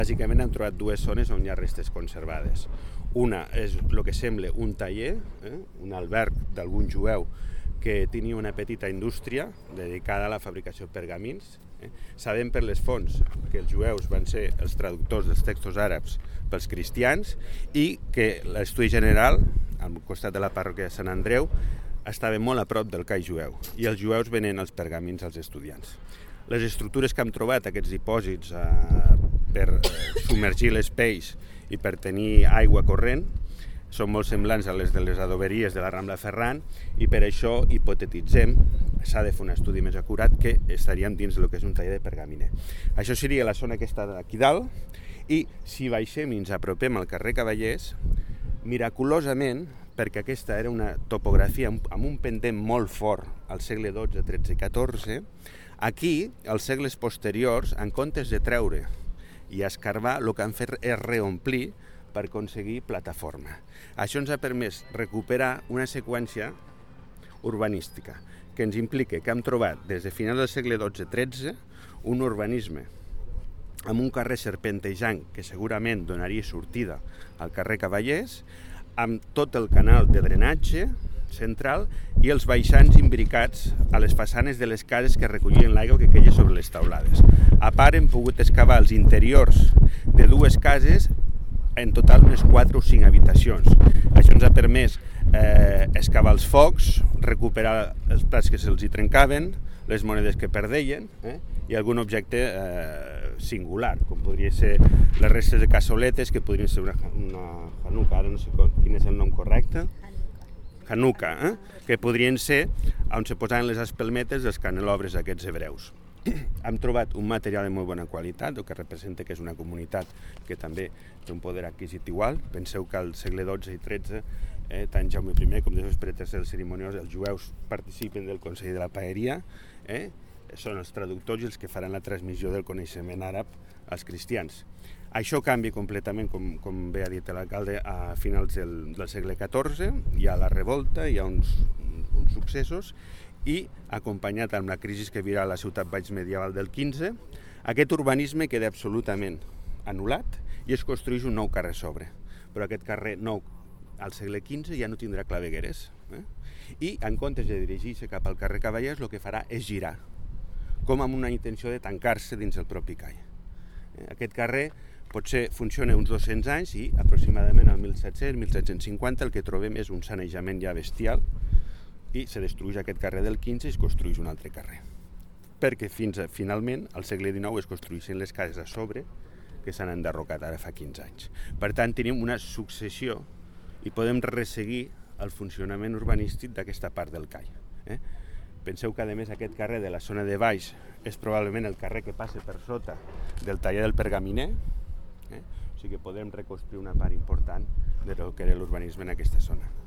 Bàsicament hem trobat dues zones on hi ha restes conservades. Una és el que sembla un taller, un alberg d'algun jueu que tenia una petita indústria dedicada a la fabricació de pergamins. Sabem per les fonts que els jueus van ser els traductors dels textos àrabs pels cristians i que l'estudi general, al costat de la parròquia de Sant Andreu, estava molt a prop del cai jueu i els jueus venen els pergamins als estudiants. Les estructures que hem trobat, aquests dipòsits per submergir les peix i per tenir aigua corrent, són molt semblants a les de les adoberies de la Rambla Ferran i per això hipotetitzem, s'ha de fer un estudi més acurat, que estaríem dins del que és un taller de pergaminer. Això seria la zona que està aquí dalt i si baixem i ens apropem al carrer Cavallers, miraculosament, perquè aquesta era una topografia amb un pendent molt fort al segle XII, XIII i XIV, aquí, als segles posteriors, en comptes de treure i escarbar, el que han fet és reomplir per aconseguir plataforma. Això ens ha permès recuperar una seqüència urbanística que ens implica que hem trobat des de finals del segle XII-XIII un urbanisme amb un carrer serpentejant que segurament donaria sortida al carrer Cavallers, amb tot el canal de drenatge central i els baixants imbricats a les façanes de les cases que recollien l'aigua que queia sobre les taulades. A part, hem pogut excavar els interiors de dues cases, en total unes 4 o 5 habitacions. Això ens ha permès excavar els focs, recuperar els plats que se'ls hi trencaven, les monedes que perdeien i algun objecte singular, com podria ser les restes de cassoletes, que podrien ser una Hanukkah, ara no sé quin és el nom correcte, Hanukkah, que podrien ser on se posaven les espelmetes dels canelobres aquests hebreus. Hem trobat un material de molt bona qualitat, el que representa que és una comunitat que també té un poder adquisitiu alt. Penseu que al segle XII i XIII, tant Jaume I com després per III cerimoniós, els jueus participen del Consell de la Paeria, són els traductors i els que faran la transmissió del coneixement àrab als cristians. Això canvia completament, com bé ha dit l'alcalde, a finals del segle XIV, hi ha la revolta, hi ha uns successos, i acompanyat amb la crisi que viurà la ciutat baix medieval del XV, aquest urbanisme queda absolutament anul·lat i es construeix un nou carrer sobre. Però aquest carrer nou al segle XV ja no tindrà clavegueres. I en comptes de dirigir-se cap al carrer Cavallers, el que farà és girar, com amb una intenció de tancar-se dins el propi cai. Aquest carrer potser funciona uns 200 anys i aproximadament al 1700-1750 el que trobem és un sanejament ja bestial i se destrueix aquest carrer del XV i es construeix un altre carrer. Perquè finalment, al segle XIX, es construeixen les cases a sobre que s'han enderrocat ara fa 15 anys. Per tant, tenim una successió i podem resseguir el funcionament urbanístic d'aquesta part del cai. Penseu que, a més, aquest carrer de la zona de baix és probablement el carrer que passa per sota del taller del pergaminer, o sigui que podem reconstruir una part important del que era l'urbanisme en aquesta zona.